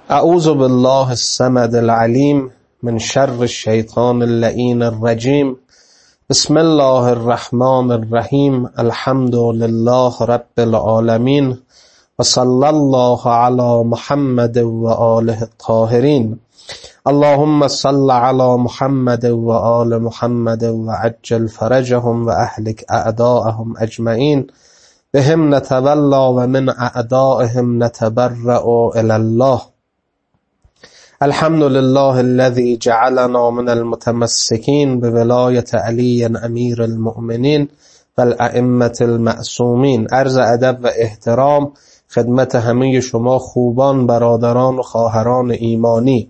اعوذ بالله الصمد العلیم من شر الشیطان اللعین الرجیم. بسم الله الرحمن الرحیم. الحمد لله رب العالمین و صلی الله علی محمد و آله الطاهرین. اللهم صل علی محمد و آل محمد و عجل فرجهم و اهلک اعداءهم اجمعین. بهم نتولا و من اعدائهم نتبرأ الی الله. الحمد لله الذي جعلنا من المتمسكين بولاية علي امیر المؤمنین و الائمة المعصومین. عرض ادب و احترام خدمت همه شما خوبان، برادران و خواهران ایمانی.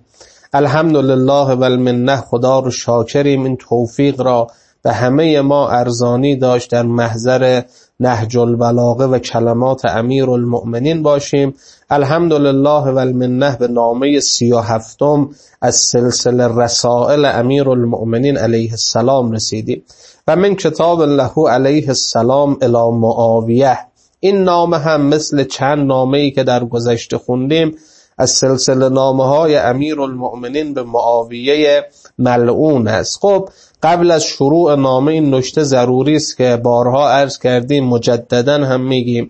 الحمدلله و المنه. خدا رو شاکریم این توفیق را به همه ما ارزانی داشت در محضر نهج البلاغه و کلمات امیر المؤمنین باشیم. الحمدلله و المنه به نامه 37 از سلسله رسائل امیر المؤمنین علیه السلام رسیدیم و من کتاب له علیه السلام الی معاویه. این نامه هم مثل چند نامه‌ای که در گذشته خوندیم از سلسله نامه‌های امیر المؤمنین به معاویه ملعون است. خب قبل از شروع نامه این نکته ضروری است که بارها عرض کردیم، مجددا هم میگیم،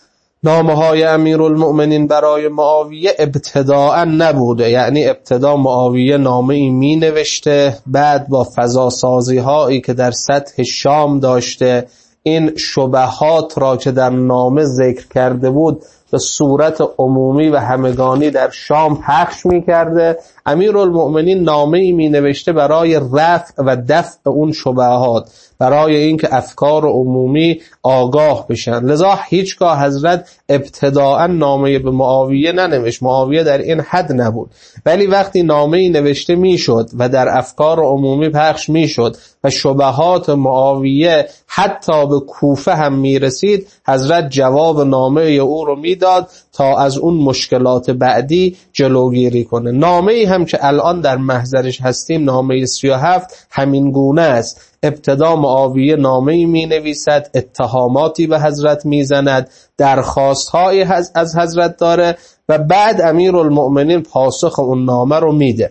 نامه‌های امیر المؤمنین برای معاویه ابتداء نبوده. یعنی ابتدا معاویه نامه‌ای می نوشته، بعد با فضاسازی هایی که در سطح شام داشته این شبهات را که در نامه ذکر کرده بود به صورت عمومی و همگانی در شام پخش می کرده. امیر المؤمنین نامه‌ای می نوشته برای رفع و دفع اون شبهات، برای اینکه افکار عمومی آگاه بشن. لذا هیچگاه حضرت ابتداء نامه به معاویه ننوشت. معاویه در این حد نبود، ولی وقتی نامه‌ای نوشته میشد و در افکار عمومی پخش میشد و شبهات معاویه حتی به کوفه هم میرسید، حضرت جواب نامه او رو میداد تا از اون مشکلات بعدی جلوگیری کنه. نامه‌ای هم که الان در محضرش هستیم، نامه 37، همین گونه است. ابتدا معاویه نامه‌ای می‌نویسد، اتهاماتی به حضرت میزند، درخواست‌هایی از حضرت داره و بعد امیر المؤمنین پاسخ اون نامه رو میده.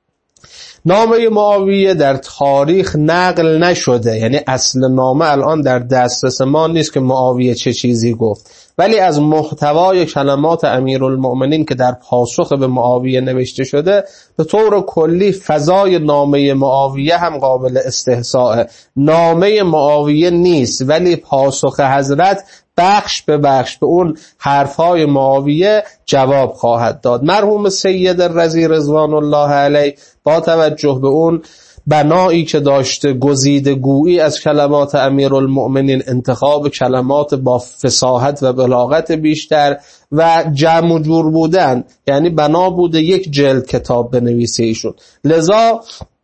نامه معاویه در تاریخ نقل نشده، یعنی اصل نامه الان در دسترس ما نیست که معاویه چه چیزی گفت، ولی از محتوای کلمات امیرالمؤمنین که در پاسخ به معاویه نوشته شده به طور کلی فضای نامه معاویه هم قابل استحضاء. نامه معاویه نیست، ولی پاسخ حضرت بخش به بخش به اون حرفهای معاویه جواب خواهد داد. مرحوم سید رضی رضوان الله علیه با توجه به اون بنایی که داشته، گزیده گویی از کلمات امیرالمؤمنین، انتخاب کلمات با فصاحت و بلاغت بیشتر و جمع و جور بودن، یعنی بنا بوده یک جلد کتاب بنویسه ایشون. لذا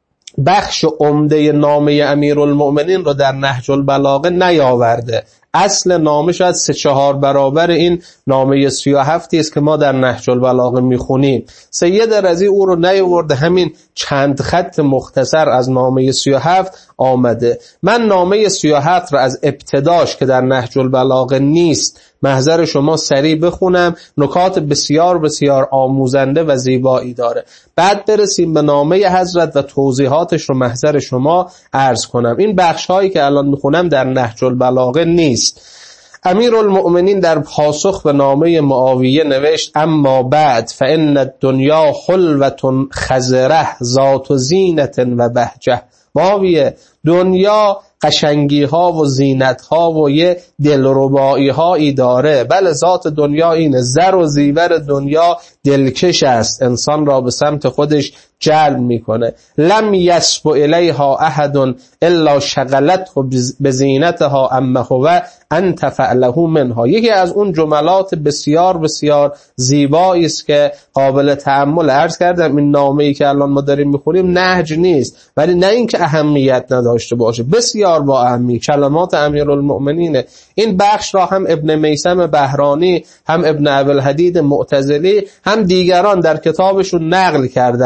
بخش عمده نامه امیرالمؤمنین رو در نهج البلاغه نیاورده. اصل نامه شاید 3-4 برابر این نامه 37 است که ما در نهج البلاغه میخونیم. سید رضی او رو نیاورده، همین چند خط مختصر از نامه 37 آمده. من نامه 37 را از ابتداش که در نهج البلاغه نیست محضر شما سریع بخونم، نکات بسیار بسیار آموزنده و زیبایی داره. بعد برسیم به نامه حضرت و توضیحاتش رو محضر شما عرض کنم. این بخش هایی که الان میخونم در نهج البلاغه نیست. امیر المؤمنین در پاسخ به نامه معاویه نوشت: اما بعد فان الدنیا حلوة خضره ذات زینت و بهجه. معاویه، دنیا قشنگی ها و زینت ها و یه دلربایی هایی داره. بله، ذات دنیا اینه، زر و زیور دنیا دلکش است، انسان را به سمت خودش جلب میکنه. لم یسب الیها احد الا شغلته بزینتها اما هو انت فعله منها. یکی از اون جملات بسیار بسیار زیبایی است که قابل تأمل. عرض کردم این نامه‌ای که الان ما داریم میخونیم نهج نیست، ولی نه اینکه اهمیت نداشته باشه، بسیار با اهمیت. کلمات امیرالمؤمنین. این بخش را هم ابن میثم بهرانی، هم ابن ابوالحدید معتزلی، هم دیگران در کتابشون نقل کردن. من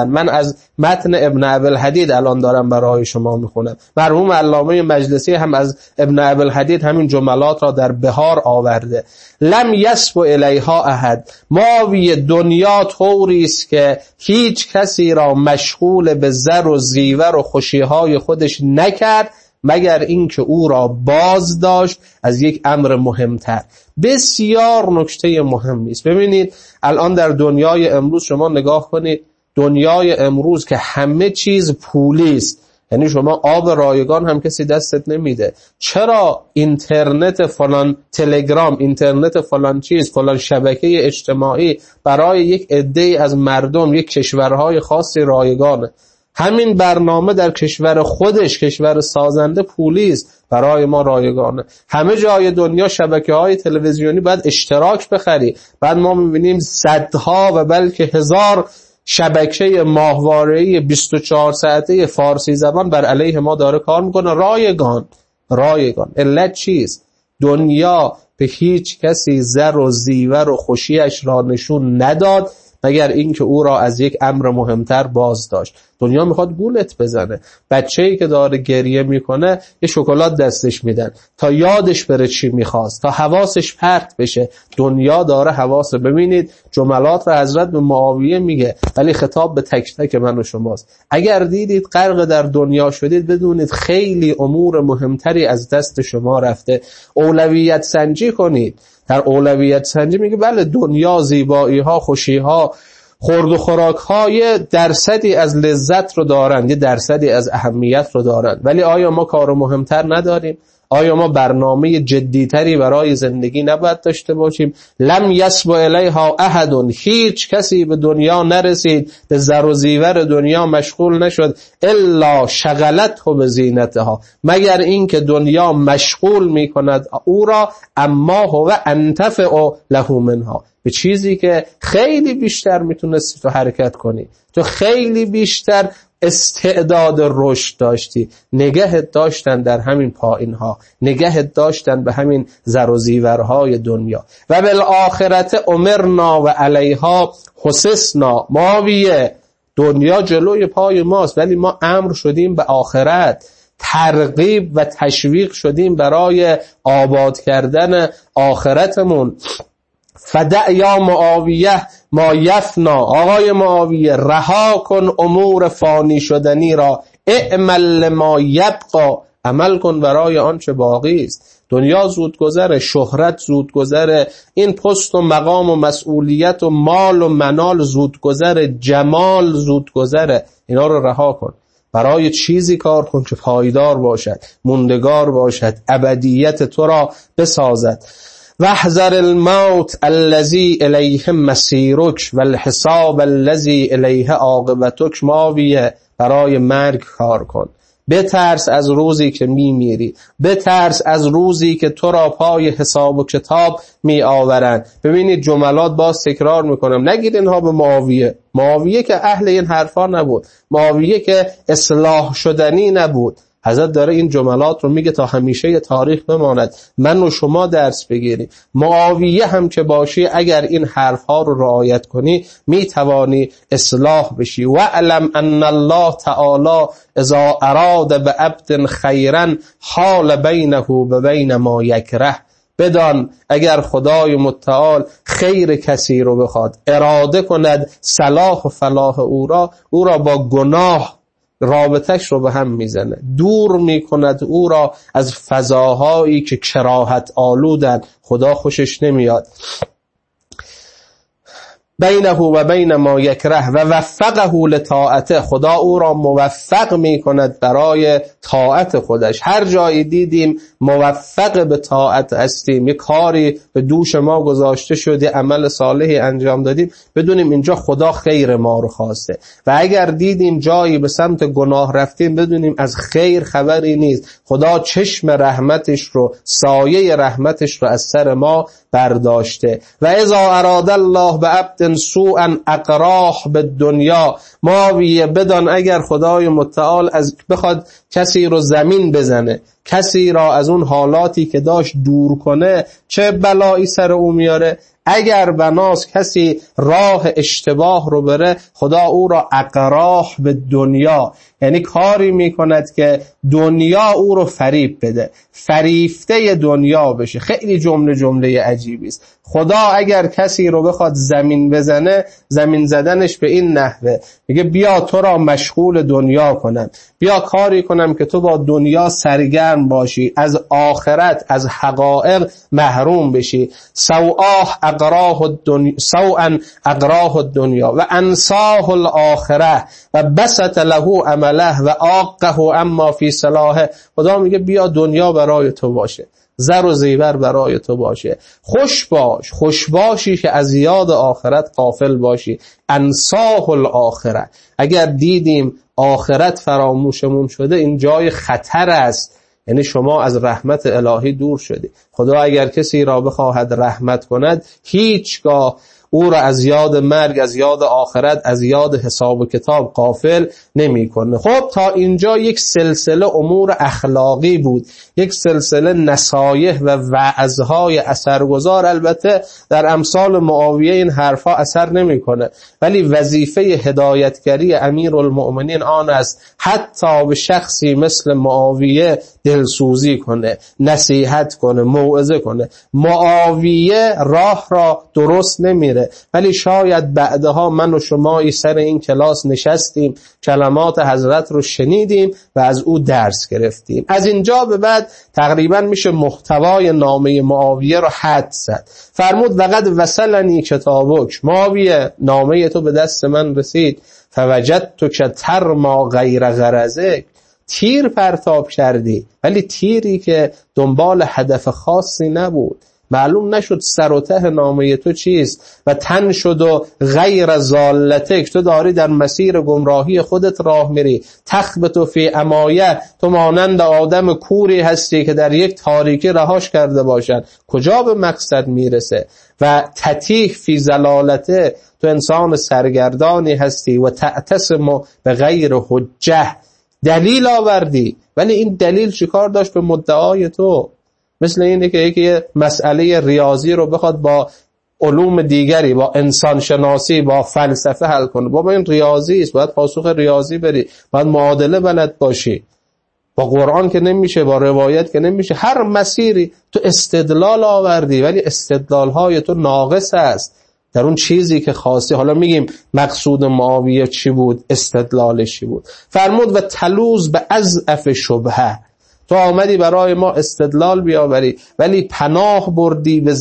از متن ابن ابوالحدید الان دارم برای شما میخونم. مرحوم علامه مجلسی هم از ابن ابوالحدید همین جملات را در بهار آورده. لم یسب الیها احد، ماوی دنیا طوری است که هیچ کسی را مشغول به زر و زیور و خوشیهای خودش نکرد مگر اینکه او را باز داشت از یک امر مهمتر. بسیار نکته مهمی است. ببینید الان در دنیای امروز شما نگاه کنید، دنیای امروز که همه چیز پولی است، یعنی شما آب رایگان هم کسی دستت نمیده. چرا؟ اینترنت فلان تلگرام، اینترنت فلان چیز، فلان شبکه اجتماعی برای یک عده از مردم، یک کشورهای خاصی رایگانه. همین برنامه در کشور خودش، کشور سازنده، پولی است، برای ما رایگانه. همه جای دنیا شبکه‌های تلویزیونی باید اشتراک بخری. بعد ما می‌بینیم صدها و بلکه هزار شبکه ماهواره‌ای 24 ساعته فارسی زبان بر علیه ما داره کار میکنه. رایگان. علت چیست؟ دنیا به هیچ کسی زر و زیور و خوشیش را نشون نداد مگر اینکه او را از یک امر مهمتر باز داشت. دنیا میخواد گولت بزنه. بچه‌ای که داره گریه میکنه یه شکلات دستش میدن تا یادش بره چی میخواست، تا حواسش پرت بشه. دنیا داره حواس. ببینید جملات را حضرت به معاویه میگه، ولی خطاب به تک تک من و شماست. اگر دیدید غرق در دنیا شدید، بدونید خیلی امور مهمتری از دست شما رفته. اولویت سنجی کنید. در اولویت سنجی میگه بله دنیا زیبایی ها، خوشی ها، خورد و خوراک های درصدی از لذت رو دارند، یه درصدی از اهمیت رو دارند، ولی آیا ما کار مهمتر نداریم؟ آیا ما برنامه جدیتری برای زندگی نباید داشته باشیم؟ لم یسب الیها احد، هیچ کسی به دنیا نرسید، به زر و زیور دنیا مشغول نشد، الا شغلته بزینتها، مگر اینکه دنیا مشغول میکند او را، اما هو انتفع له منها، به چیزی که خیلی بیشتر میتونستی تو حرکت کنی، تو خیلی بیشتر استعداد رشد داشتی. نگهت داشتن در همین پایینها، نگهت داشتن به همین زر و زیورهای دنیا. و بالآخرت امرنا و علیها حسسنا، ماویه دنیا جلوی پای ماست ولی ما امر شدیم به آخرت، ترغیب و تشویق شدیم برای آباد کردن آخرتمون. فدع یا معاویه ما یفنا، آقای معاویه رها کن امور فانی شدنی را، اعمل ما یبقا، عمل کن برای آنچه باقی است. دنیا زود گذره، شهرت زود گذره، این پست و مقام و مسئولیت و مال و منال زود گذره، جمال زود گذره. اینا رو رها کن، برای چیزی کار کن که پایدار باشد، موندگار باشد، ابدیت تو را بسازد. واحذر الموت الذی الیه مسیرک والحساب الذی الیه عاقبتک، ماویه برای مرگ کار کن. بترس از روزی که میمیری، بترس از روزی که تو را پای حساب و کتاب می آورند. ببینید جملات باز تکرار میکنم، نگید اینها به معاویه که اهل این حرفا نبود، معاویه که اصلاح شدنی نبود. حضرت داره این جملات رو میگه تا همیشه تاریخ بماند، من و شما درس بگیریم. معاویه هم که باشی اگر این حرفها رو رعایت کنی میتوانی اصلاح بشی. واعلم ان الله تعالی اذا اراد بعبد خیرا حال بینه و بین ما یکره، بدان اگر خدای متعال خیر کسی رو بخواد، اراده کند صلاح و فلاح او را با گناه رابطش رو به هم میزنه، دور میکند او را از فضاهایی که کراهت آلودن، خدا خوشش نمیاد. بینه و بین ما یکره و وفقه لطاعته، خدا او را موفق میکند برای طاعت خودش. هر جایی دیدیم موفق به طاعت هستیم، یک کاری به دوش ما گذاشته شده، عمل صالحی انجام دادیم، بدونیم اینجا خدا خیر ما رو خواسته. و اگر دیدیم جایی به سمت گناه رفتیم، بدونیم از خیر خبری نیست، خدا چشم رحمتش رو، سایه رحمتش رو از سر ما برداشته. و اذا اراد الله بعبد سوءا اقراه بالدنیا، ماویه بدان اگر خدای متعال از بخواد کسی رو زمین بزنه، کسی را از اون حالاتی که داشت دور کنه چه بلایی سر او میاره. اگر بناس کسی راه اشتباه رو بره، خدا او را اقراه به دنیا، یعنی کاری میکند که دنیا او رو فریب بده، فریفته دنیا بشه. خیلی جمله عجیبی است. خدا اگر کسی رو بخواد زمین بزنه، زمین زدنش به این نحوه، میگه بیا تو را مشغول دنیا کنم، بیا کاری کنم که تو با دنیا سرگرم باشی، از آخرت، از حقایق محروم بشی. سوءا اقراه الدنیا و انساه الاخره و بسط له عمله و آقه اما فی صلاحه. خدا میگه بیا دنیا برای تو باشه، زر و زیور برای تو باشه، خوش باشی که از یاد آخرت غافل باشی. انساه الاخره. اگر دیدیم آخرت فراموشمون شده، این جای خطر است، یعنی شما از رحمت الهی دور شدی. خدا اگر کسی را بخواهد رحمت کند، هیچگاه او را از یاد مرگ، از یاد آخرت، از یاد حساب و کتاب غافل نمی کنه. خب تا اینجا یک سلسله امور اخلاقی بود، یک سلسله نصایح و وعظهای اثرگذار. البته در امثال معاویه این حرفا اثر نمی کنه، ولی وظیفه هدایتگری امیرالمؤمنین آن است حتی به شخصی مثل معاویه دلسوزی کنه، نصیحت کنه، موعظه کنه. معاویه راه را درست نمیره، ولی شاید بعدها من و شما سر این کلاس نشستیم، کلمات حضرت رو شنیدیم و از او درس گرفتیم. از اینجا به بعد تقریبا میشه محتوای نامه معاویه رو حد زد. فرمود وقد وصلنی کتابک، معاویه نامه تو به دست من رسید، فوجدتک ترمی غیر غرضک، تیر پرتاب کردی، ولی تیری که دنبال هدف خاصی نبود. معلوم نشد سر و ته نامه تو چیست. و تن شد و غیر ضالتک، تو داری در مسیر گمراهی خودت راه میری. تخبط فی امایه، تو مانند آدم کوری هستی که در یک تاریکی رهاش کرده باشد، کجا به مقصد میرسه. و تتیه فی ضلالته، تو انسان سرگردانی هستی. و تعتصم به غیر حجه، دلیل آوردی ولی این دلیل چیکار داشت به مدعای تو؟ مثل اینه که یکی مسئله ریاضی رو بخواد با علوم دیگری، با انسان شناسی، با فلسفه حل کنه. بابا این ریاضی است، باید پاسخ ریاضی بری، باید معادله بلد باشی. با قرآن که نمیشه، با روایت که نمیشه. هر مسیری تو استدلال آوردی ولی استدلالهای تو ناقص است در اون چیزی که خواستی. حالا میگیم مقصود معاویه چی بود، استدلالش چی بود. فرمود و تلوز به اضعف شبهه، تو آمدی برای ما استدلال بیاوری ولی پناه بردی به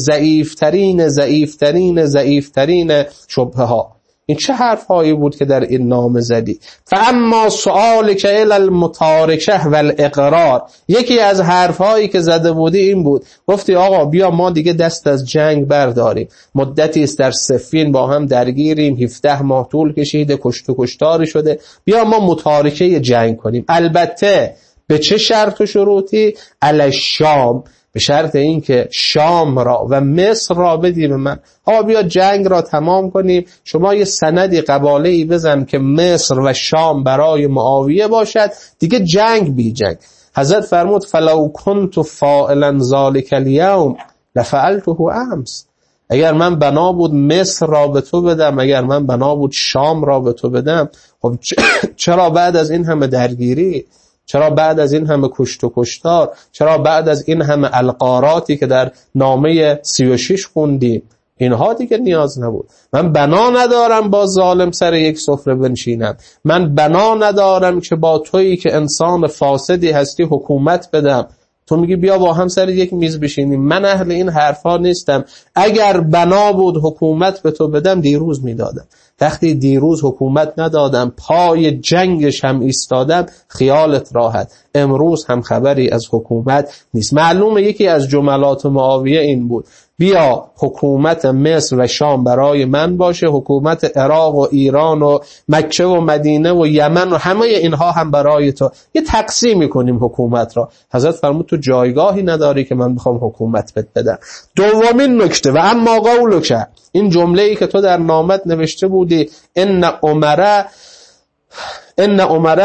ضعیفترین شبهه ها. این چه حرف هایی بود که در این نامه زدی؟ فاما سؤالک الی المتارکه والاقرار، یکی از حرف هایی که زده بودی این بود، گفتی آقا بیا ما دیگه دست از جنگ برداریم، مدتی است در صفین با هم درگیریم، 17 ماه طول کشیده، کشت و کشتاری شده، بیا ما متارکه جنگ کنیم. البته به چه شرط و شروطی؟ علی شام، به شرط این که شام را و مصر را بدی به من. بیا جنگ را تمام کنیم، شما یه سندی قباله‌ای بزن که مصر و شام برای معاویه باشد، دیگه جنگ بی جنگ. حضرت فرمود فلو کنت فاعلا ذلک الیوم لفعلته امس، اگر من بنا بود مصر را به تو بدم، اگر من بنا بود شام را به تو بدم، خب چرا بعد از این همه درگیری؟ چرا بعد از این همه کشت و کشتار؟ چرا بعد از این همه القاراتی که در نامه 36 خوندیم؟ اینها دیگه نیاز نبود. من بنا ندارم با ظالم سر یک سفره بنشینم، من بنا ندارم که با تویی که انسان فاسدی هستی حکومت بدم. تو میگی بیا با هم سر یک میز بشینیم، من اهل این حرفا نیستم. اگر بنا بود حکومت به تو بدم دیروز میدادم. وقتی دیروز حکومت ندادم، پای جنگش هم ایستادم، خیالت راحت امروز هم خبری از حکومت نیست. معلومه یکی از جملات معاویه این بود، بیا حکومت مصر و شام برای من باشه، حکومت عراق و ایران و مکه و مدینه و یمن و همه اینها هم برای تو، یه تقسیم میکنیم حکومت را. حضرت فرمود تو جایگاهی نداری که من بخوام حکومت بدم. دومین نکته، و اما قولک، این جمله‌ای که تو در نامت نوشته بودی، ان عمره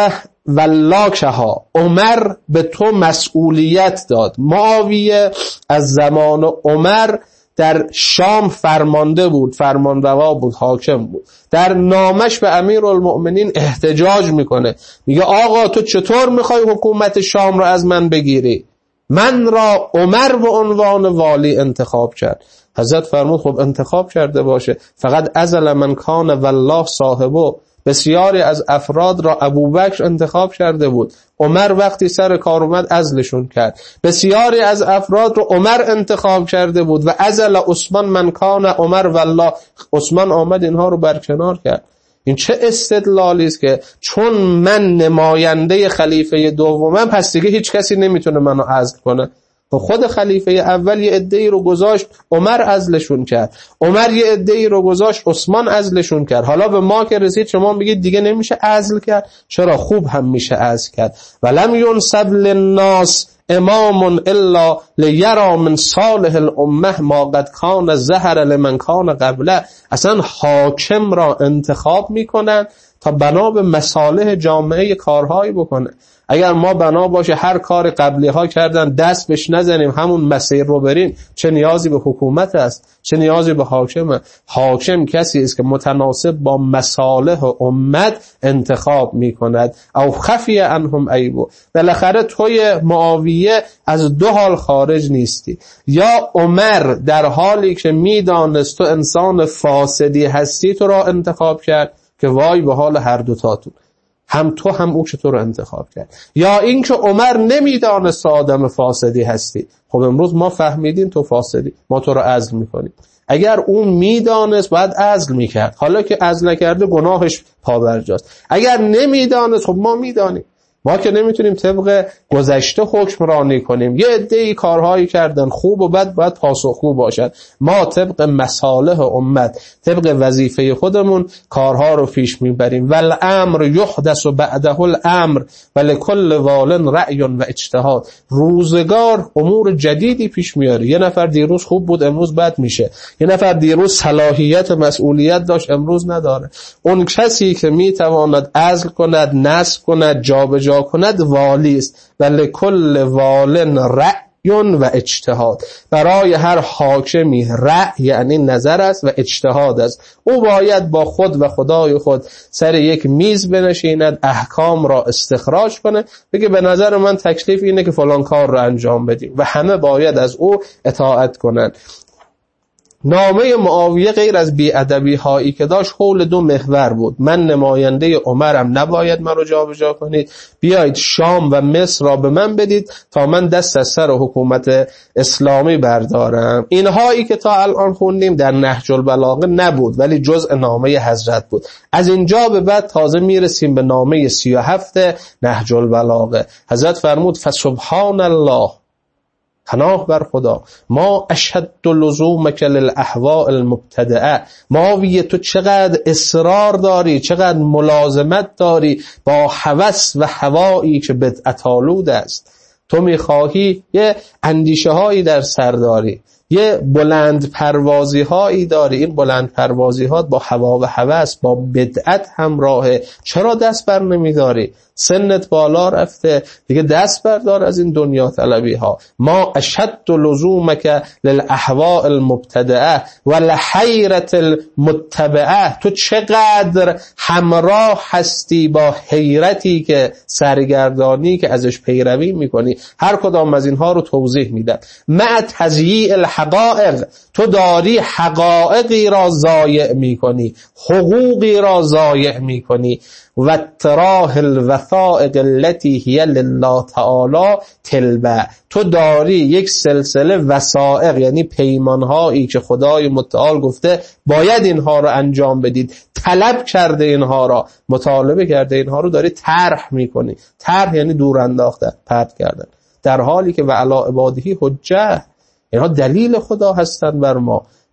ولاکها، عمر به تو مسئولیت داد. معاویه از زمان عمر در شام فرمانده بود، فرمانروا بود، حاکم بود. در نامش به امیرالمؤمنین احتجاج میکنه، میگه آقا تو چطور میخوای حکومت شام را از من بگیری؟ من را عمر به عنوان والی انتخاب کرد. حضرت فرمود خب انتخاب کرده باشه، فقط ازل من کان والله صاحبه. بسیاری از افراد را ابوبکر انتخاب کرده بود، عمر وقتی سر کار اومد عزلشون کرد. بسیاری از افراد را عمر انتخاب کرده بود و ازل عثمان من کان عمر والله، عثمان آمد اینها رو برکنار کرد. این چه استدلالی است که چون من نماینده خلیفه دومم پس دیگه هیچ کسی نمیتونه منو عزل کنه. خود خلیفه اول یه عده‌ای رو گذاشت عمر عزلشون کرد، عمر یه عده‌ای رو گذاشت عثمان عزلشون کرد. حالا به ما که رسید شما میگید دیگه نمیشه عزل کرد. چرا؟ خوب هم میشه عزل کرد. ولم ینصب للناس امام الا لیرى من صالح الامه ما قد کان ظهر لمن کان قبله. اصلا حاکم را انتخاب میکنن تا بنا به مصالح جامعه کارهایی بکنه. اگر ما بنا باشه هر کار قبلی ها کردن دست بهش نزنیم همون مسیر رو بریم، چه نیازی به حکومت است؟ چه نیازی به حاکمه؟ حاکم کسی است که متناسب با مصالح امت انتخاب میکند. او خفی عنهم عیبو. بالاخره توی معاویه از دو حال خارج نیستی، یا عمر در حالی که میدانست تو انسان فاسدی هستی تو را انتخاب کرد که وای به حال هر دوتاتون، هم تو هم او که تو رو انتخاب کرد، یا اینکه عمر نمیدانست آدم فاسدی هستی. خب امروز ما فهمیدیم تو فاسدی، ما تو رو عزل میکنیم. اگر اون میدانست باید عزل میکرد، حالا که عزل نکرده گناهش پابرجاست. اگر نمیدانست خب ما میدانیم، ما که نمیتونیم طبق گذشته حکم رانی کنیم. یه عده‌ای کارهایی کردن خوب و بد باید پاسخگو باشد. ما طبق مصالح امت، طبق وظیفه خودمون کارها رو پیش میبریم. والامر یحدث بعده الامر ولکل وال رأی و اجتهاد. روزگار امور جدیدی پیش میاره. یه نفر دیروز خوب بود امروز بد میشه، یه نفر دیروز صلاحیت مسئولیت داشت امروز نداره. اون کسی که میتواند عزل کند، نسخ کند، جابجا کند والی است. ولی کل وال رأی و اجتهاد. برای هر حاکمی رأی یعنی نظر است و اجتهاد است. او باید با خود و خدای خود سر یک میز بنشیند، احکام را استخراج کنه، بگه به نظر من تکلیف اینه که فلان کار را انجام بدیم و همه باید از او اطاعت کنند. نامه معاویه غیر از بی‌ادبی هایی که داشت حول دو محور بود. من نماینده عمرم، نباید من رو جابجا کنید، بیایید شام و مصر را به من بدید تا من دست از سر حکومت اسلامی بردارم. اینهایی که تا الان خوندیم در نهج البلاغه نبود ولی جزء نامه حضرت بود. از اینجا به بعد تازه میرسیم به نامه 37 نهج البلاغه. حضرت فرمود فسبحان الله، پناه بر خدا، ما اشهد لزومک للاهواء المبتدعه. معاویه تو چقدر اصرار داری، چقدر ملازمت داری با هوس و هوایی که بدعت آلود است. تو میخواهی یه اندیشه هایی در سر داری، یه بلند پروازی هایی داری، این بلند پروازی ها با هوا و هوس با بدعت همراهه. چرا دست بر نمیداری؟ سنت بالا رفته دیگه، دست بردار از این دنیا طلبی ها. ما اشهد لزومک للاهواء المبتدعه ولحیرة المتبعه. تو چقدر همراه هستی با حیرتی که سرگردانی که ازش پیروی میکنی. هر کدام از اینها رو توضیح میدم. مع تضییع الحقائق، تو داری حقائقی را ضایع میکنی، حقوقی را ضایع میکنی. و تراح الوثائق التي هي لله تعالی تلبه، تو داری یک سلسله وثائق یعنی پیمانهایی که خدای متعال گفته باید اینها رو انجام بدید، طلب کرده اینها را، مطالبه کرده اینها رو، داری طرح میکنی. طرح یعنی دور انداختن، پرت کردن، در حالی که و علی عباده حجه، اینها دلیل خدا هستند بر ما.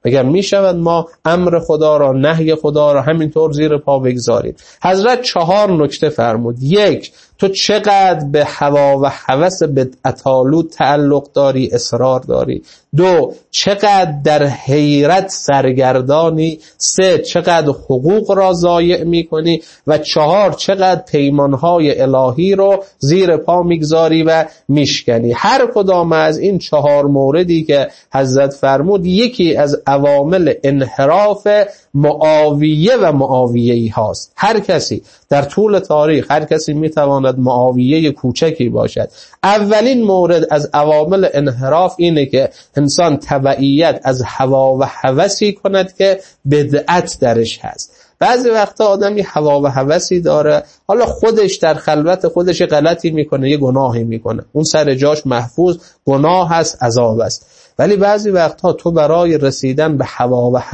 بگم میشود ما امر خدا را، نهی خدا را همینطور زیر پا بگذاریم؟ حضرت 4 نکته فرمود. 1، تو چقدر به هوا و هوس بدعت‌آلود تعلق داری، اصرار داری. 2، چقدر در حیرت سرگردانی. 3، چقدر حقوق را ضایع میکنی. و 4، چقدر پیمانهای الهی رو زیر پا میگذاری و میشکنی. هر کدام از این 4 موردی که حضرت فرمود یکی از عوامل انحراف معاویه و معاویه‌ای هاست. هر کسی در طول تاریخ، هر کسی میتواند معاویه کوچکی باشد. اولین مورد از عوامل انحراف اینه که انسان تبعیت از هوا و هوسی کند که بدعت درش هست. بعضی وقتا آدمی هوا و هوسی داره، حالا خودش در خلوت خودش غلطی میکنه، یه گناهی میکنه، اون سر جاش محفوظ، گناه هست، عذاب است. ولی بعضی وقتها تو برای رسیدن به هوا و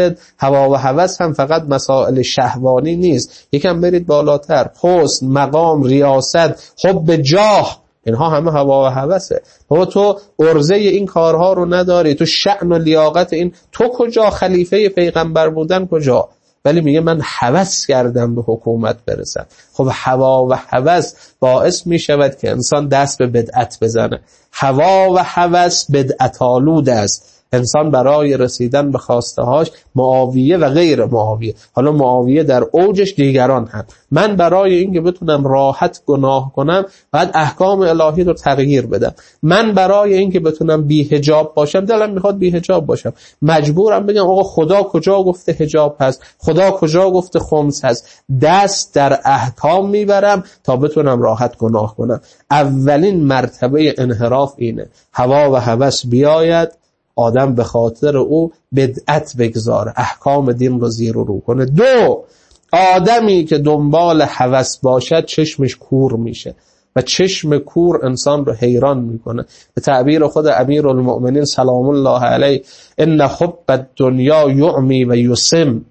هوس هم فقط مسائل شهوانی نیست، یکم برید بالاتر، حسن، مقام، ریاست، حب جاه، اینها همه هوا و هوسه. تو عرضه این کارها رو نداری، تو شأن و لیاقت این، تو کجا؟ خلیفه پیغمبر بودن کجا؟ ولی میگه من هوس کردم به حکومت برسم. خب هوا و هوس باعث میشود که انسان دست به بدعت بزنه. هوا و هوس بدعت آلود است. انسان برای رسیدن به خواستهاش معاویه و غیر معاویه، حالا معاویه در اوجش، دیگران هم. من برای اینکه بتونم راحت گناه کنم باید احکام الهی رو تغییر بدم. من برای اینکه بتونم بی حجاب باشم، دلم میخواد بی حجاب باشم، مجبورم بگم آقا خدا کجا گفته حجاب هست، خدا کجا گفته خمس هست، دست در احکام میبرم تا بتونم راحت گناه کنم. اولین مرتبه انحراف اینه، هوا و هوس بیاید، آدم به خاطر او بدعت بگذاره، احکام دین رو زیر و رو کنه. 2، آدمی که دنبال هوس باشد چشمش کور میشه و چشم کور انسان رو حیران میکنه. به تعبیر خود امیرالمؤمنین سلام الله علیه، ان حب الدنیا یعمی و یسم،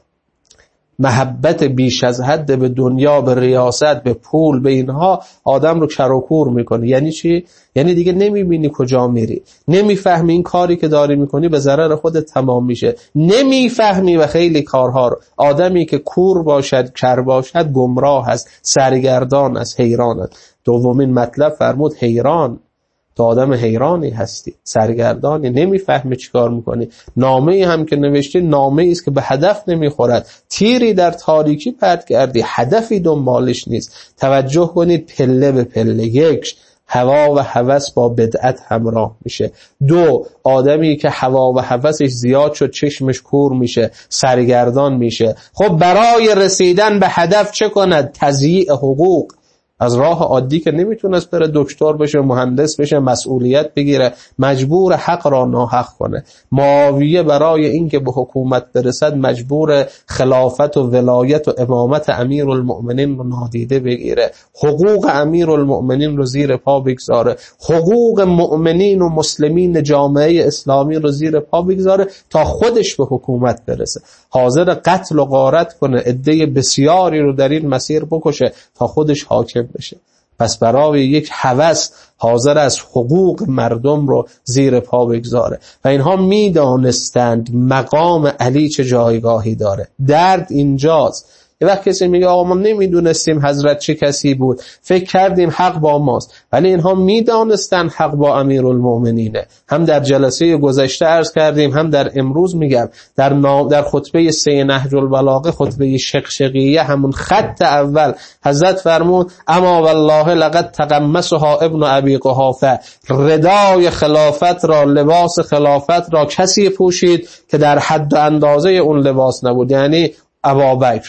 محبت بیش از حد به دنیا، به ریاست، به پول، به اینها آدم رو کر و کور میکنه. یعنی چی؟ یعنی دیگه نمیبینی کجا میری، نمیفهمی این کاری که داری میکنی به ضرر خودت تمام میشه، نمیفهمی و خیلی کارها رو. آدمی که کور باشد، کر باشد، گمراه است، سرگردان است، حیران است. دومین مطلب فرمود حیران. تو آدم حیرانی هستی، سرگردانی، نمیفهمی چی کار میکنی. نامه هم که نوشتی نامه است که به هدف نمیخورد، تیری در تاریکی پرت کردی، هدفی دنبالش نیست. توجه کنید پله به پله. 1، هوا و هوس با بدعت همراه میشه. 2، آدمی که هوا و هوسش زیاد شد چشمش کور میشه، سرگردان میشه. خب برای رسیدن به هدف چه کند؟ تضییع حقوق. از راه عادی که نمیتونست بره دکتر بشه، مهندس بشه، مسئولیت بگیره، مجبور حق را ناحق کنه. معاویه برای اینکه به حکومت برسد مجبور خلافت و ولایت و امامت امیرالمؤمنین رو نادیده بگیره، حقوق امیرالمؤمنین رو زیر پا بگذاره، حقوق مؤمنین و مسلمین جامعه اسلامی رو زیر پا بگذاره تا خودش به حکومت برسه. حاضر قتل و غارت کنه، عده بسیاری رو در این مسیر بکشه تا خودش حاکم بشه. پس برای یک هوس حاضر از حقوق مردم رو زیر پا بگذاره. و اینها میدانستند مقام علی چه جایگاهی داره. درد اینجاست. یه وقت کسی میگه آقا ما نمیدونستیم حضرت چه کسی بود، فکر کردیم حق با ماست. ولی اینها میدانستن حق با امیرالمؤمنینه. هم در جلسه گذشته عرض کردیم، هم در امروز میگم، در خطبه 3 نهج البلاغه، خطبه شقشقیه، همون خط اول حضرت فرمود اما والله لقد تقمصها ابن ابی قحافه، ردای خلافت را، لباس خلافت را کسی پوشید که در حد و اندازه اون لباس نبود، یعنی ابابکر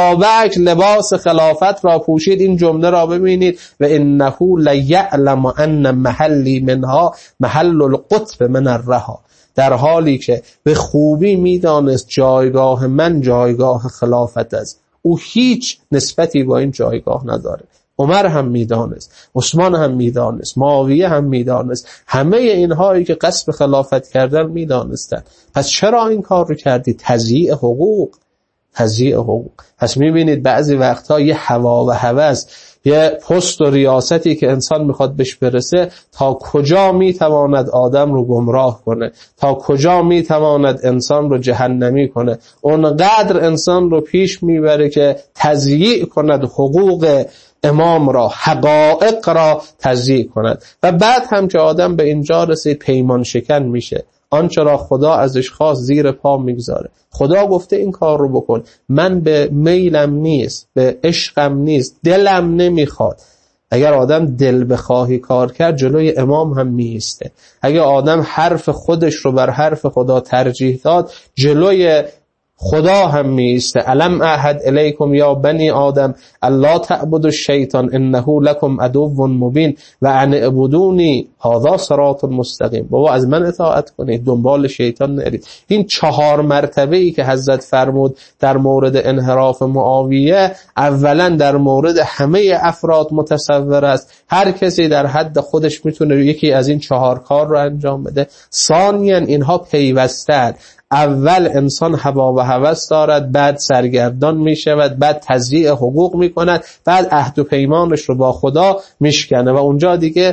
لباس خلافت را پوشید. این جمله را ببینید، و انه لیعلم ان محلی منها محل القطب من الرها، در حالی که به خوبی میدانست جایگاه من جایگاه خلافت است. او هیچ نسبتی با این جایگاه نداره. عمر هم میدانست، عثمان هم میدانست، معاویه هم میدانست، همه اینهایی که قصد خلافت کردن میدانستن. پس چرا این کار رو کردی؟ تضییع حقوق. تضییع حقوق. پس میبینید بعضی وقتها یه هوا و هوس، یه پست و ریاستی که انسان میخواد بهش برسه، تا کجا میتواند آدم رو گمراه کنه، تا کجا میتواند انسان رو جهنمی کنه. اونقدر انسان رو پیش میبره که تضییع کند حقوق امام را، حقایق را تضییع کند. و بعد هم که آدم به اینجا رسید پیمان شکن میشه، آنچه را خدا ازش خواست زیر پا میگذاره. خدا گفته این کار رو بکن، من به میلم نیست، به عشقم نیست، دلم نمیخواد. اگر آدم دل بخواهی کار کرد جلوی امام هم میسته. اگر آدم حرف خودش رو بر حرف خدا ترجیح داد جلوی خدا هم میسته. الم اعهد الیکم یا بنی آدم الا تعبدوا الشیطان انه لکم عدو مبین و ان اعبدونی هذا صراط مستقیم. بابا از من اطاعت کنید، دنبال شیطان نرید. این 4 مرتبه‌ای که حضرت فرمود در مورد انحراف معاویه، اولا در مورد همه افراد متصور است، هر کسی در حد خودش میتونه یکی از این 4 کار رو انجام بده. ثانیاً اینها پیوستند. اول انسان هوا و هوس دارد، بعد سرگردان می شود، بعد تضییع حقوق می کند، بعد عهد و پیمانش رو با خدا میشکنه و اونجا دیگه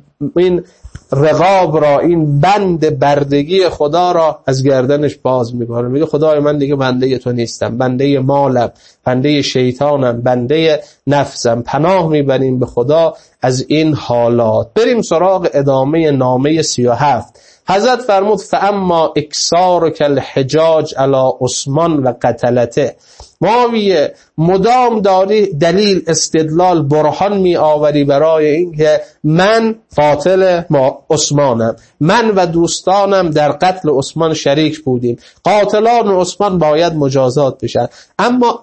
این رقاب را، این بند بردگی خدا را از گردنش باز میکنه. میگه خدای من دیگه بنده تو نیستم، بنده مالم، بنده شیطانم، بنده نفسم. پناه میبریم به خدا از این حالات. بریم سراغ ادامه نامه 37. حضرت فرمود فاما اکثارک الحجاج علی عثمان و قتلته. معاویه مدام داری دلیل، استدلال، برهان می آوری برای اینکه من قاتل عثمانم، من و دوستانم در قتل عثمان شریک بودیم، قاتلان عثمان باید مجازات بشن. اما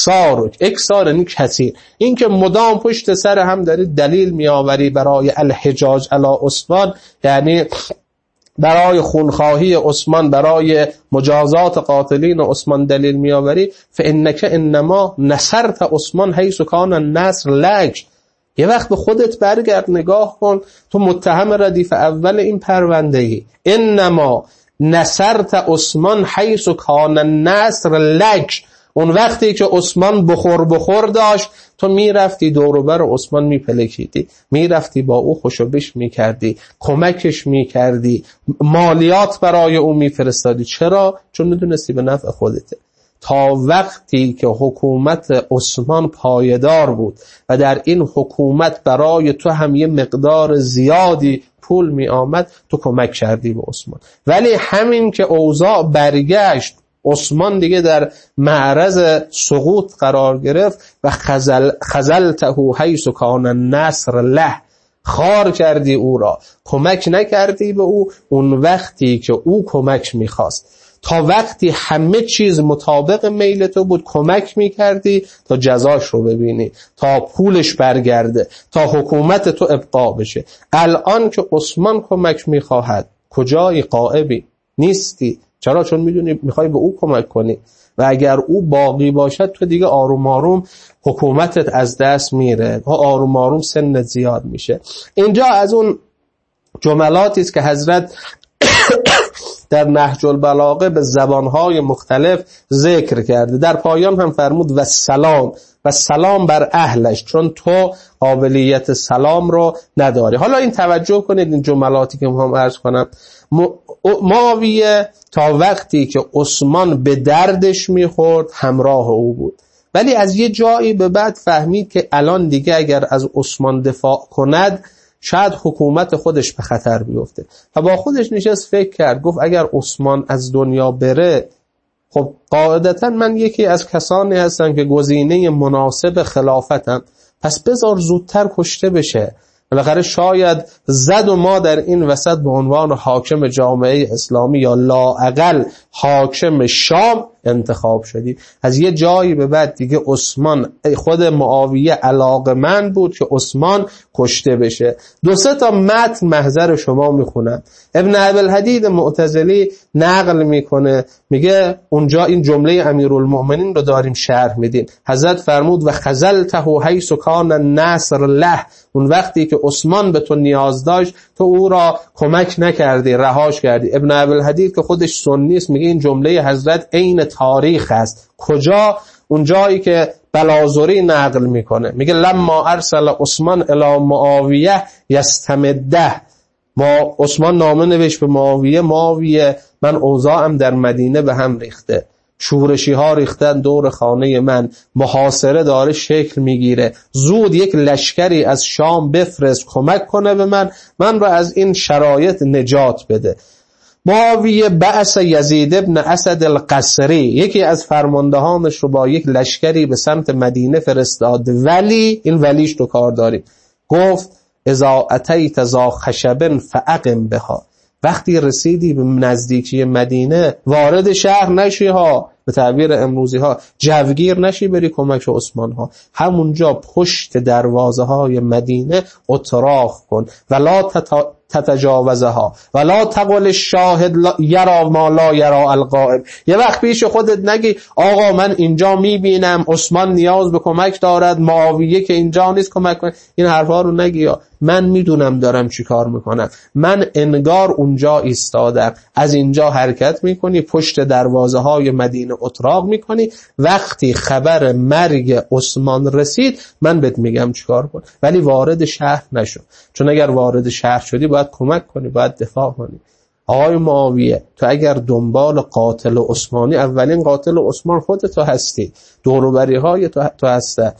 اکثار یعنی کثیر، این که مدام پشت سر هم داری دلیل می آوری برای الحجاج علی عثمان، یعنی برای خونخواهی عثمان، برای مجازات قاتلین عثمان دلیل میآوری، فانک انما نصرت عثمان حیث کان النصر لک. یه وقت به خودت برگرد، نگاه کن، تو متهم ردیف اول این پرونده ای. انما نصرت عثمان حیث کان النصر لک. اون وقتی که عثمان بخور داشت، تو میرفتی دوروبر عثمان میپلکیدی، میرفتی با او خوشوبش میکردی، کمکش میکردی، مالیات برای او میفرستادی. چرا؟ چون میدونستی به نفع خودته. تا وقتی که حکومت عثمان پایدار بود و در این حکومت برای تو هم یه مقدار زیادی پول می آمد، تو کمک کردی به عثمان. ولی همین که اوضاع برگشت، عثمان دیگه در معرض سقوط قرار گرفت و خذلته حیث کان النصر له، خار کردی او را، کمک نکردی به او اون وقتی که او کمک میخواست. تا وقتی همه چیز مطابق میل تو بود کمک میکردی تا جزاش رو ببینی، تا پولش برگرده، تا حکومت تو ابقا بشه. الان که عثمان کمک میخواهد، کجایی؟ غائبی، نیستی. چرا؟ چون میدونی میخوای به او کمک کنی و اگر او باقی باشد تو دیگه آروم آروم حکومتت از دست میره و آروم آروم سنت زیاد میشه. اینجا از اون جملاتی است که حضرت در نهج البلاغه به زبانهای مختلف ذکر کرده. در پایان هم فرمود و سلام بر اهلش، چون تو قابلیت سلام رو نداری. حالا این توجه کنید این جملاتی که میخوام عرض کنم. معاویه تا وقتی که عثمان به دردش میخورد همراه او بود، ولی از یه جایی به بعد فهمید که الان دیگه اگر از عثمان دفاع کند شاید حکومت خودش به خطر بیفته و با خودش نشست فکر کرد، گفت اگر عثمان از دنیا بره، خب قاعدتا من یکی از کسانی هستم که گزینه مناسب خلافتم، پس بذار زودتر کشته بشه. بالاخره شاید زد و ما در این وسط به عنوان حاکم جامعه اسلامی یا لااقل حاکم شام انتخاب شدیم. از یه جایی به بعد دیگه عثمان، خود معاویه علاقمند بود که عثمان کشته بشه. 2-3 تا متن محضر شما میخونم. ابن ابوالحدید معتزلی نقل میکنه، میگه اونجا این جمله امیرالمؤمنین رو داریم شرح میدیم. حضرت فرمود و خذلته حیث کان النصر له. اون وقتی که عثمان به تو نیاز داشت تو او را کمک نکردی، رهاش کردی. ابن ابوالحدید که خودش سنی است میگه این جمله حضرت عین تاریخ است. کجا؟ اون جایی که بلازوری نقل میکنه، میگه لما ارسل عثمان الی معاویه یستمده، ما عثمان نامه نوشت به معاویه من اوضاعم در مدینه به هم ریخته، شورشی ها ریختن دور خانه من، محاصره داره شکل میگیره، زود یک لشکری از شام بفرست کمک کنه به من رو از این شرایط نجات بده. معاویه بعث یزید ابن اسد القصری، یکی از فرماندهانش رو با یک لشکری به سمت مدینه فرستاد، ولی این ولیش رو کار داریم، گفت اذا اتیت ذا خشب فاقم بها، وقتی رسیدی به نزدیکی مدینه وارد شهر نشی ها، به تعبیر امروزی ها جوگیر نشی بری کمک عثمان ها، همونجا پشت دروازه های مدینه اتراق کن، ولا تتجاوزها ولا تقل الشاهد یرا ما لا یرا الغائب. یه وقت پیش خودت نگی آقا من اینجا میبینم عثمان نیاز به کمک دارد، معاویه که اینجا نیست کمک کن، این حرفا رو نگی. من میدونم دارم چی کار میکنم، من انگار اونجا ایستادم، از اینجا حرکت میکنی، پشت دروازه های مدینه اتراق میکنی، وقتی خبر مرگ عثمان رسید من بهت میگم چی کار کن، ولی وارد شهر نشو، چون اگر وارد شهر شدی باید کمک کنی، باید دفاع کنی. آقای معاویه تو اگر دنبال قاتل عثمانی، اولین قاتل عثمان خودت هستی، دوروبری های تو هسته،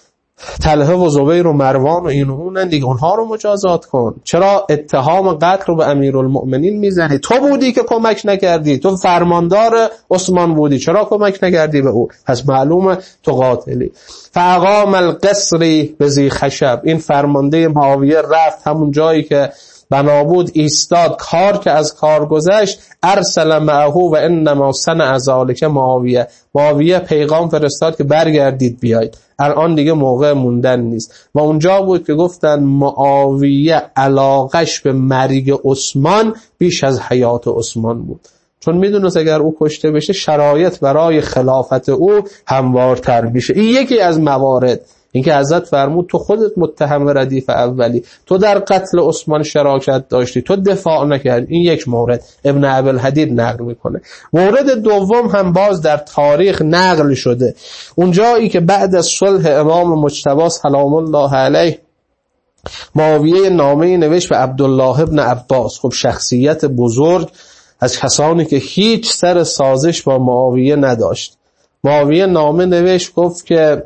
طلحه و زبیر و مروان و اینهونن دیگه، اونها رو مجازات کن. چرا اتهام قتل رو به امیرالمؤمنین میزنی؟ تو بودی که کمک نکردی، تو فرماندار عثمان بودی، چرا کمک نکردی به او؟ پس معلومه تو قاتلی. فاقام القصری بذی خشب، این فرمانده معاویه رفت همون جایی که بنا بود ایستاد، کار که از کار گذشت، ارسل معه و انما صنع ذلک معاویه پیغام فرستاد که برگردید بیایید، الان دیگه موقع موندن نیست. و اونجا بود که گفتن معاویه علاقش به مرگ عثمان بیش از حیات عثمان بود، چون میدونست اگر او کشته بشه شرایط برای خلافت او هموارتر میشه. این یکی از موارد، اینکه حضرت فرمود تو خودت متهم ردیف اولی، تو در قتل عثمان شراکت داشتی، تو دفاع نکردی. این یک مورد ابن ابوالحدید نقل میکنه. مورد دوم هم باز در تاریخ نقل شده، اونجایی که بعد از صلح امام مجتبی سلام الله علیه معاویه نامه‌ای نوشت به عبدالله ابن عباس، خب شخصیت بزرگ از کسانی که هیچ سر سازش با معاویه نداشت. معاویه نامه نوشت، گفت که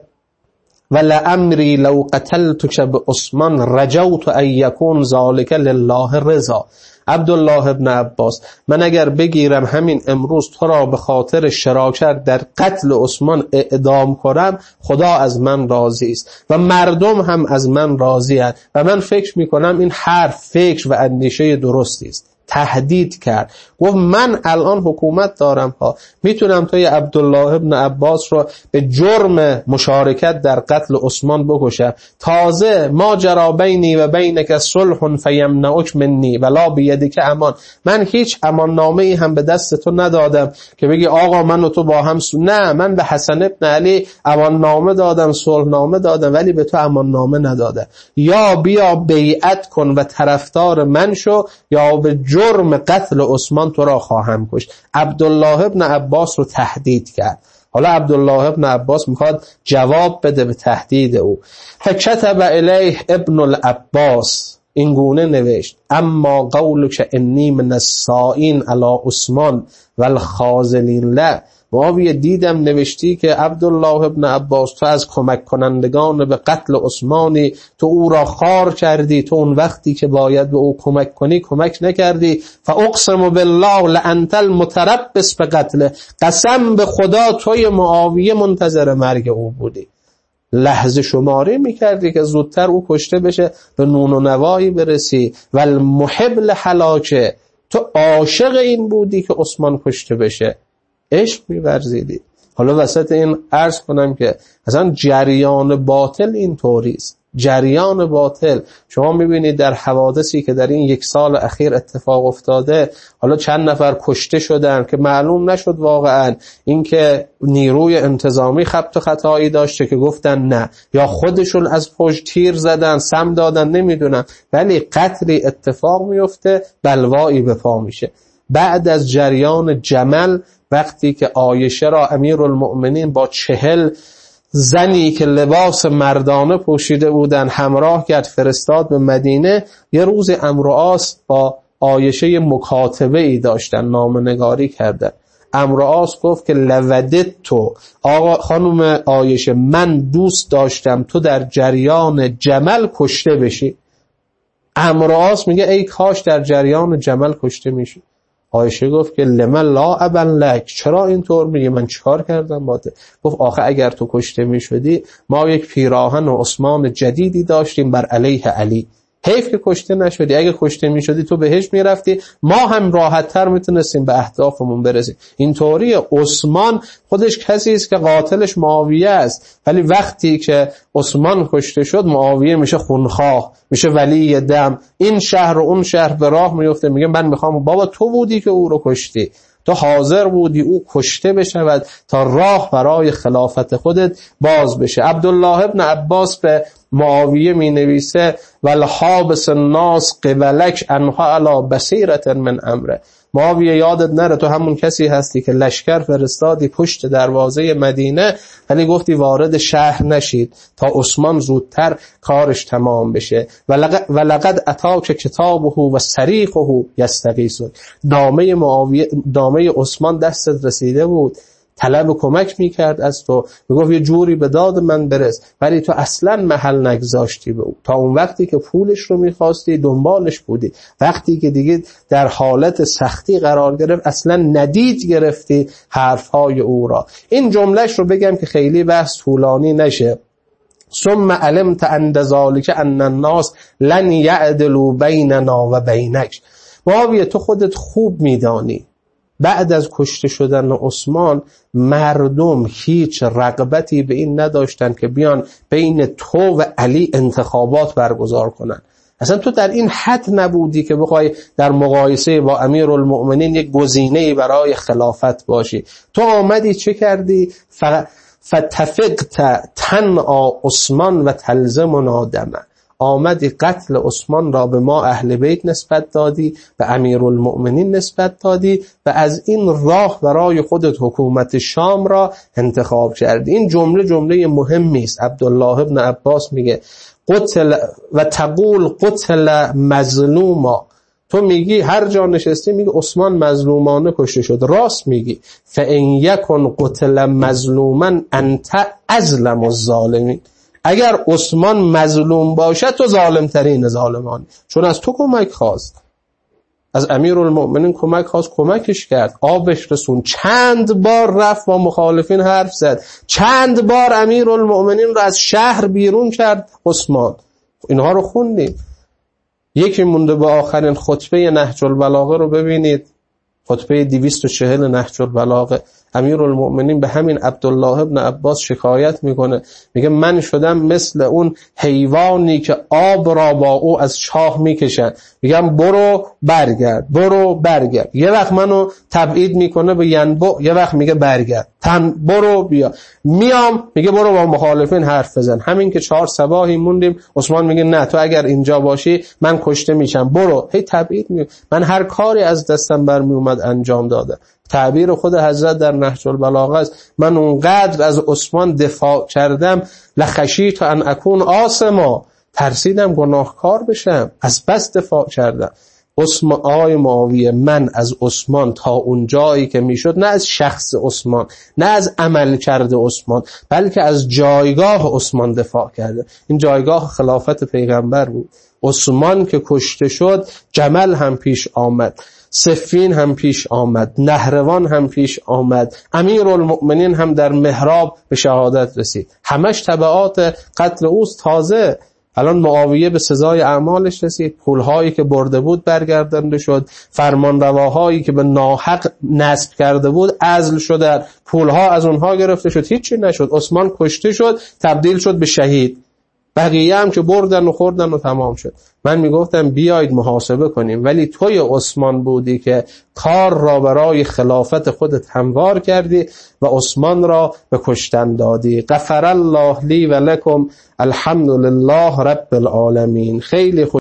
ولعمری لو قتلتک بعثمان رجوت ان یکون ذلک لله رضا. عبدالله ابن عباس، من اگر بگیرم همین امروز تو را به خاطر شراکت در قتل عثمان اعدام کنم، خدا از من راضی است و مردم هم از من راضی اند و من فکر میکنم این حرف فکر و اندیشه درستی است. تهدید کرد، گفت من الان حکومت دارم ها، میتونم توی عبدالله ابن عباس رو به جرم مشارکت در قتل عثمان بکشم، تازه ما جرا بینی و بینک صلح فیمنعک منی ولا بیدک امان، من هیچ امان نامه‌ای هم به دست تو ندادم که بگی آقا من و تو با هم نه، من به حسن ابن علی امان نامه دادم، صلح نامه دادم، ولی به تو امان نامه ندادم، یا بیا بیعت کن و طرفدار من شو یا به جرم قتل عثمان تو را خواهم کشت. عبدالله ابن عباس رو تهدید کرد. حالا عبدالله ابن عباس میخواد جواب بده به تهدید او. فکتب الیه ابن العباس، این گونه نوشت اما قولک انی من السائین علی عثمان والخاذلین له. معاویه دیدم نوشتی که عبدالله ابن عباس تو از کمک کنندگان به قتل عثمانی، تو او را خار کردی، تو اون وقتی که باید به او کمک کنی کمک نکردی. فاقسم بالله لانت المتربص به قتله، قسم به خدا توی معاویه منتظر مرگ او بودی، لحظه شماری میکردی که زودتر او کشته بشه، به نون و نوایی برسی. و المحب لهلاکه، تو عاشق این بودی که عثمان کشته بشه، عشق می‌ورزیدی. حالا وسط این عرض کنم که اصلا جریان باطل این طوریست، جریان باطل. شما میبینید در حوادثی که در این 1 سال اخیر اتفاق افتاده، حالا چند نفر کشته شدن که معلوم نشد واقعا اینکه نیروی انتظامی خبط و خطایی داشته که گفتن نه، یا خودشون از پشت تیر زدن، سم دادن، نمیدونم، ولی قتلی اتفاق میفته، بلوایی به پا میشه. بعد از جریان جمل وقتی که عایشه را امیرالمؤمنین با 40 زنی که لباس مردانه پوشیده بودن همراه کرد فرستاد به مدینه، یه روز عمرو و عاص با عایشه مکاتبه ای داشتن، نامه‌نگاری کردن. عمرو و عاص گفت که لوددتو، آقا خانم عایشه، من دوست داشتم تو در جریان جمل کشته بشی. عمرو و عاص میگه ای کاش در جریان جمل کشته میشی. عایشه گفت که لمن لا ابا لک، چرا اینطور میگی، من چیکار کردم باته؟ گفت آخه اگر تو کشته میشدی ما یک پیراهن و عثمان جدیدی داشتیم بر علیه علی، حیف که کشته نشدی. اگه کشته میشدی تو بهش میرفتی، ما هم راحت تر میتونستیم به اهدافمون برسیم. اینطوری عثمان خودش کسی است که قاتلش معاویه است، ولی وقتی که عثمان کشته شد معاویه میشه خونخواه، میشه ولی دم، این شهر و اون شهر به راه میفته، میگه من میخوام، بابا تو بودی که او رو کشتی، تو حاضر بودی او کشته بشود تا راه برای خلافت خودت باز بشه. عبدالله ابن عباس به معاویه می نویسه والحابس الناس قبلک انها علی بصیرة من امره. معاویه یادت نره تو همون کسی هستی که لشکر فرستادی پشت دروازه مدینه، ولی گفتی وارد شهر نشید تا عثمان زودتر کارش تمام بشه. ولقد اتاک کتابه و سریقه یستغیثک، دامه عثمان دستت رسیده بود، طلب کمک میکرد از تو، میگفت یه جوری به داد من برس، ولی تو اصلا محل نگذاشتی به او. تا اون وقتی که پولش رو میخواستی دنبالش بودی، وقتی که دیگه در حالت سختی قرار گرفت اصلا ندید گرفتی حرفهای او را. این جملهش رو بگم که خیلی بحث طولانی نشه. ثم علمت عند ذلک ان الناس لن یعدلوا بیننا و بینک. معاویه تو خودت خوب میدانی بعد از کشته شدن عثمان مردم هیچ رغبتی به این نداشتن که بیان بین تو و علی انتخابات برگزار کنن. اصلا تو در این حد نبودی که بخوای در مقایسه با امیرالمؤمنین یک گزینه‌ای برای خلافت باشی. تو آمدی چه کردی؟ فتفقت تنع عثمان و تلزمنا دمه. آمدی قتل عثمان را به ما اهل بیت نسبت دادی، به امیرالمؤمنین نسبت دادی و از این راه برای خودت حکومت شام را انتخاب کردی. این جمله مهمی است. عبدالله ابن عباس میگه قتل و تقول قتل مظلوما، تو میگی هر جا نشستی میگی عثمان مظلومانه کشته شد، راست میگی. فان یکن قتل مظلوما انت اظلم الظالمین، اگر عثمان مظلوم باشد تو ظالم ترین ظالمانی، چون از تو کمک خواست، از امیرالمؤمنین کمک خواست، کمکش کرد، آبش رسون، چند بار رفت با مخالفین حرف زد، چند بار امیرالمؤمنین رو از شهر بیرون کرد عثمان. اینها رو خوندیم. یکی مونده به آخرین خطبه نهج البلاغه رو ببینید، خطبه 240 نهج البلاغه. امیرالمؤمنین به همین عبدالله ابن عباس شکایت میکنه، میگه من شدم مثل اون حیوانی که آب را با او از چاه میکشن، میگم برو برگرد، برو برگرد، یه وقت منو تبعید میکنه به ینبع، یه وقت میگه برگرد، برو بیا، میام میگه برو با مخالفین حرف بزن. همین که 4 صباحی موندیم عثمان میگه نه تو اگر اینجا باشی من کشته میشم، برو. هی تبعید میکنه. من هر کاری از دستم برمی اومد انجام دادم. تعبیر خود حضرت در نهج البلاغه است، من اونقدر از عثمان دفاع کردم لخشیت ان اکون آثما، ترسیدم گناهکار بشم، از بس دفاع کردم. آقای معاویه من از عثمان تا اون جایی که میشد، نه از شخص عثمان، نه از عمل کرده عثمان، بلکه از جایگاه عثمان دفاع کرده. این جایگاه خلافت پیغمبر بود. عثمان که کشته شد جمل هم پیش آمد، صفین هم پیش آمد، نهروان هم پیش آمد، امیرالمؤمنین هم در محراب به شهادت رسید. همش تبعات قتل اوست. تازه الان معاویه به سزای اعمالش رسید، پولهایی که برده بود برگردانده شد، فرمانرواهایی که به ناحق نصب کرده بود عزل شد، پولها از اونها گرفته شد، هیچی نشد. عثمان کشته شد، تبدیل شد به شهید، بقیه هم که بردن و خوردن و تمام شد. من میگفتم بیایید محاسبه کنیم، ولی توی عثمان بودی که کار را برای خلافت خودت هموار کردی و عثمان را به کشتن دادی. غفر الله لی و لکم، الحمد لله رب العالمین. خیلی